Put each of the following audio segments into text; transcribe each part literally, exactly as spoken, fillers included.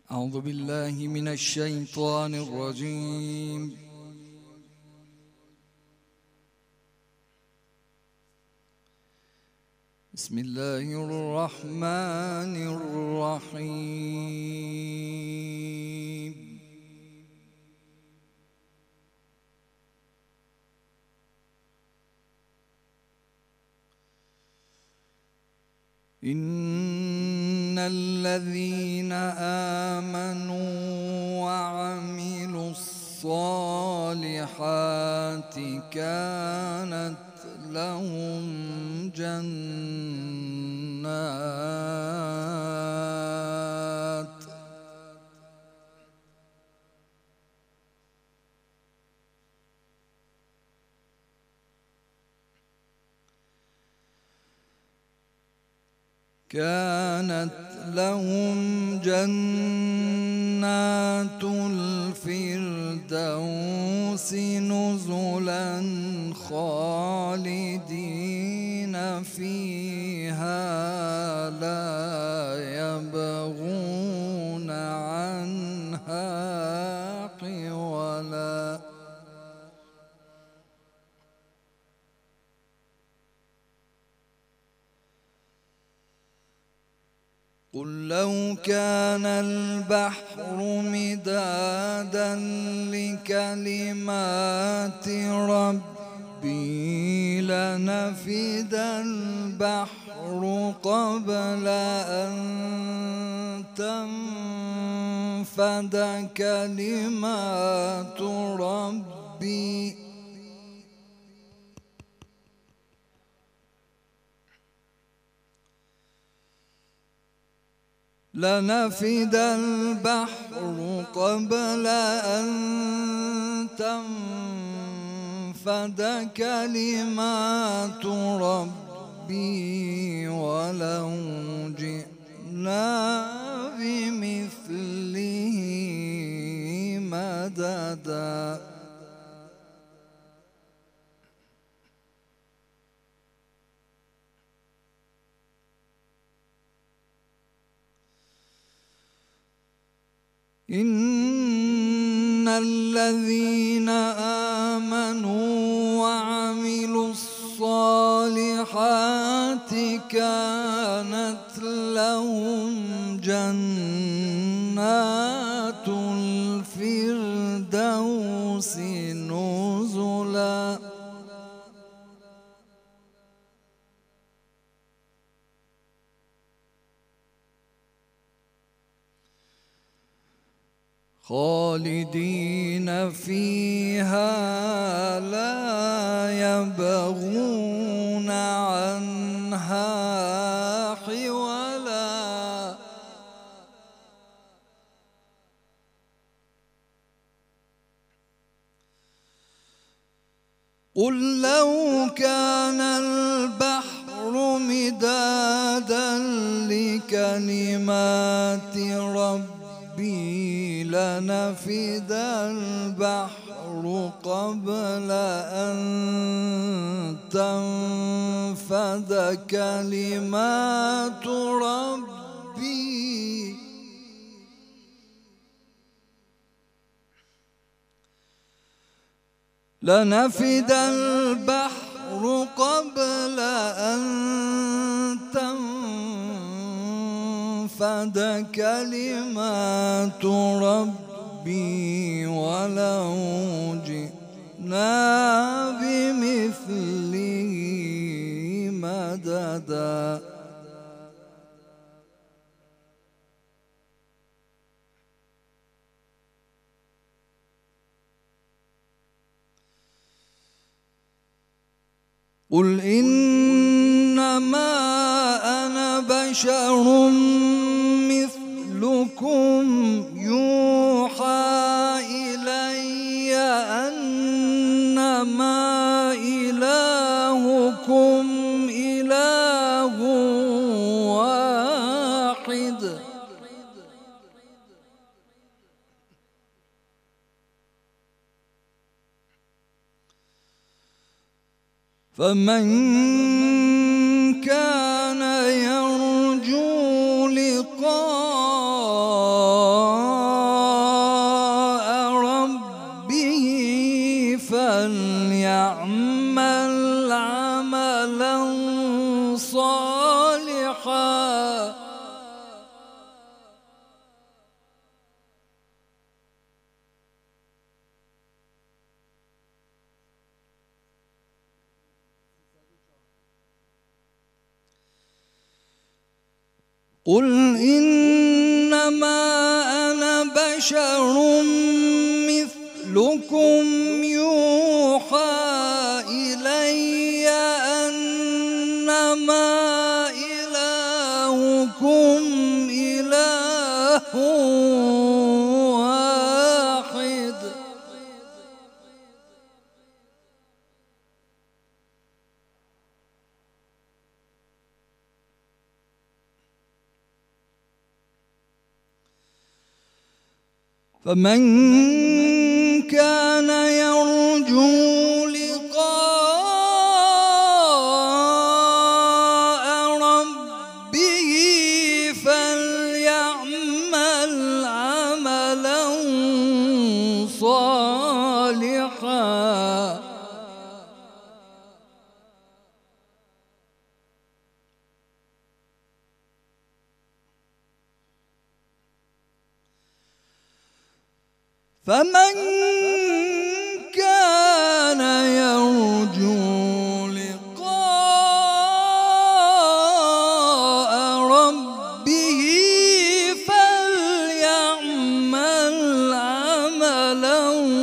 أعوذ بالله من الشيطان الرجيم. بسم الله الرحمن الرحيم. إن الذين آمنوا وعملوا الصالحات كانت لهم جنات كانت لهم جنات الفردوس نزلا خالدين فيها لا يبغون عنها حولا. قل لو كان البحر مدادا لكلمات ربي لنفد البحر قبل أن تنفد كلمات ربي لنفد البحر قبل أن تنفد كلمات ربي ولو جئنا بمثله مددا. إن الذين آمنوا وعملوا الصالحات كانت لهم جنات الفردوس نزلا خالدين فيها لا يبغون عنها حولا. قل لو كان البحر مدادا لكلمات ربي لنفد البحر قبل أن تنفد كلمات ربي لنفد البحر قبل أن تنفد كلمات ربي ولو جئنا بمثله مددا. قل إنما أنا بشر مثلكم يوحى إلي أنما إلهكم إله واحد فمن كان يرجو لقاء قل إنما أنا بشر مثلكم يوحى إلي أنما إلهكم إله واحد فمن كان يرجو لقاء ربه فليعمل عملا صالحا فمن كان يرجو لقاء ربه فليعمل عملا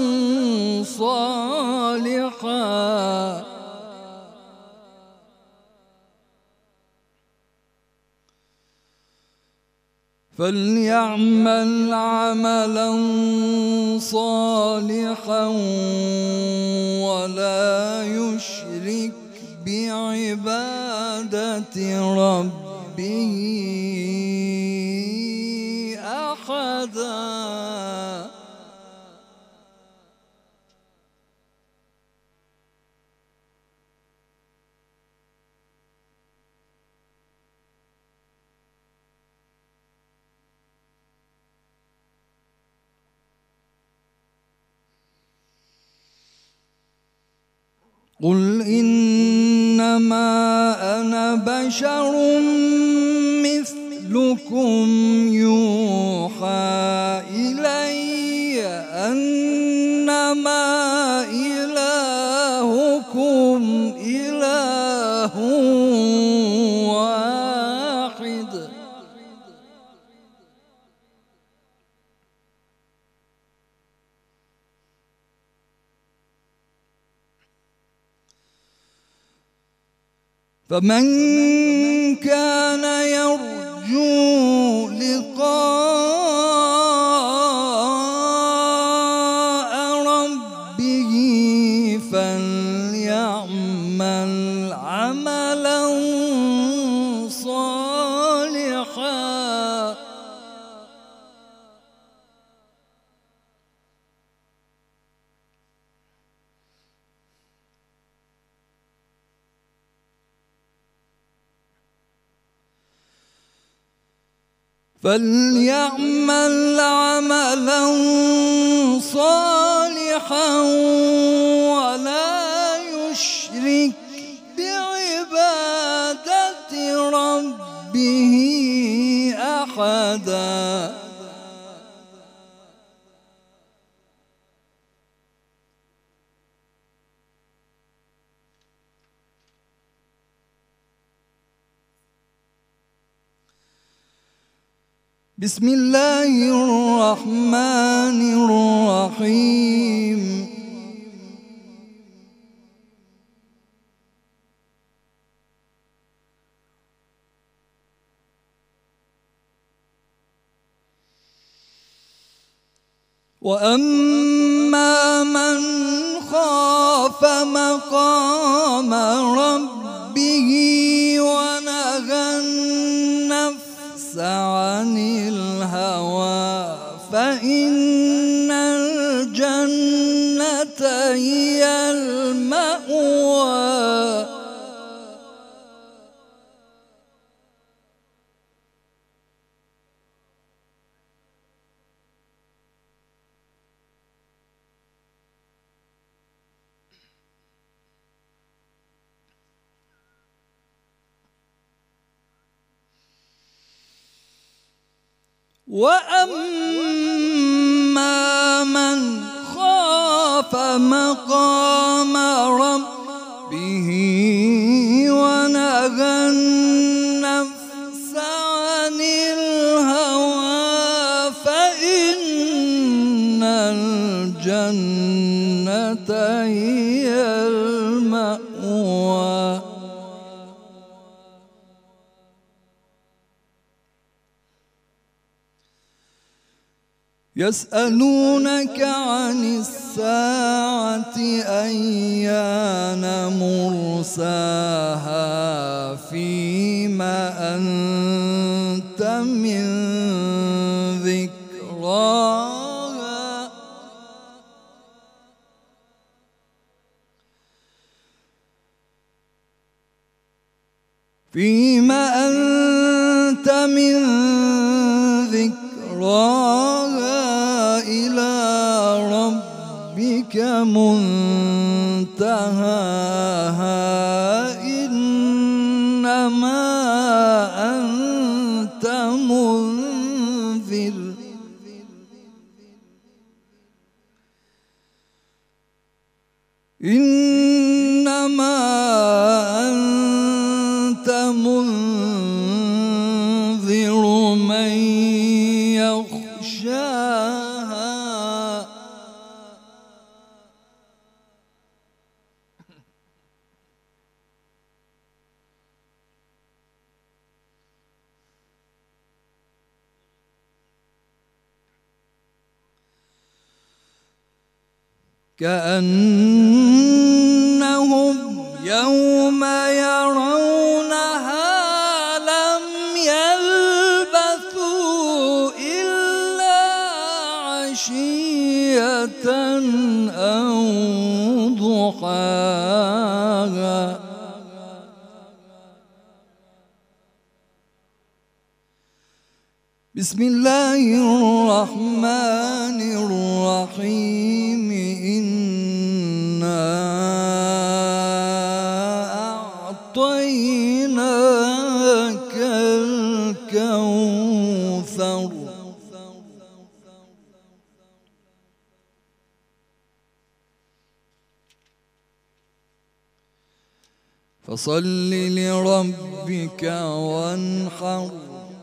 صالحا فليعمل عملا صالحا ولا يشرك بعبادة ربه أحدا. قل إنما أنا بشر مثلكم يوحى إلي أنما إلهكم إله واحد فمن كان يرجو لقاء ربه فليعمل عملا صالحا فليعمل عملا صالحا ولا يشرك بعبادة ربه أحدا. بسم الله الرحمن الرحيم. وأما من خاف مقام ربه ونهى النفس عن الهوى فإن الجنة هي المأوى. وأما من خاف مقام ربه ونهى النفس عن هي المأوى يسألونك عن الساعة أيان مرساها فيما أنت من ذكراها فيما أنت من ذكراها إلى ربك منتهاها إنما أنت منذر إنما أنت منذر من يخشاها كأنهم يوم يرونها لم يلبثوا إلا عشية أو ضحاها بسم الله الرحمن الرحيم إنا أعطيناك الكوثر فصل لربك وانحر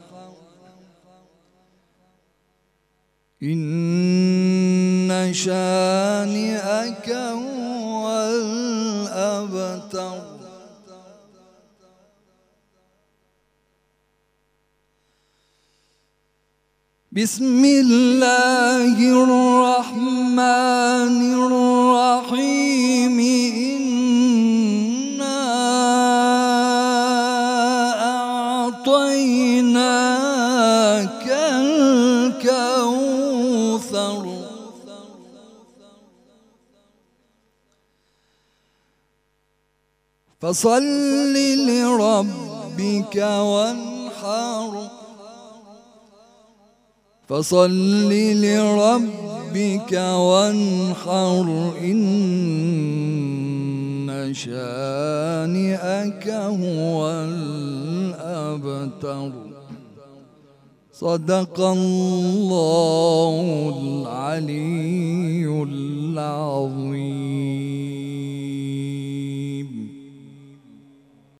إن شانئك هو الأبتر بسم الله الرحمن الرحيم إنا أعطيناك الكوثر فصل لربك وانحر فصل لربك وانحر إن شانئك هو الأبتر صدق الله العلي العظيم.